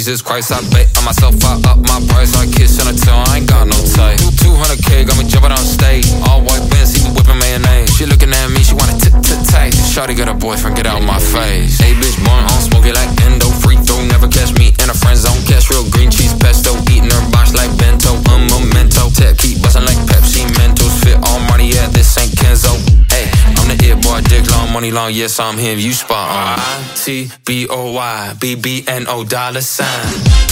Jesus Christ, I bet on myself, I up my price. I kiss on her tongue, I ain't got no type. 200K, got me jumping on stage. All white Benz, even whipping mayonnaise. She looking at me, she wanna tight. Shawty got a boyfriend, get out my face. Hey bitch, born on smoke it like endo. Free throw, never catch me in a friend zone. Catch real green cheese pesto, eating her box like bento. Memento, tech keep bustin' like Pepsi Mentos. Fit all money, yeah, this ain't Kenzo. Hey, I'm the it boy, dick long, money long, yes I'm him, you spot on. ITBOY, BBNO $.